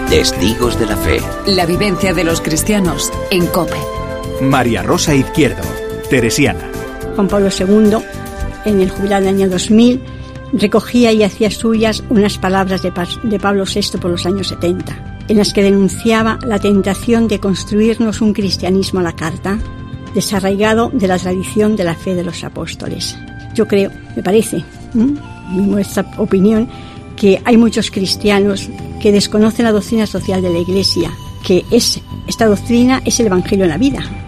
Testigos de la Fe. La vivencia de los cristianos en COPE. María Rosa Izquierdo, teresiana. Juan Pablo II, en el jubilado del año 2000, recogía y hacía suyas unas palabras de Pablo VI por los años 70, en las que denunciaba la tentación de construirnos un cristianismo a la carta, desarraigado de la tradición de la fe de los apóstoles. Yo creo, me parece, en nuestra opinión, que hay muchos cristianos que desconocen la doctrina social de la Iglesia, que esta doctrina es el Evangelio en la vida.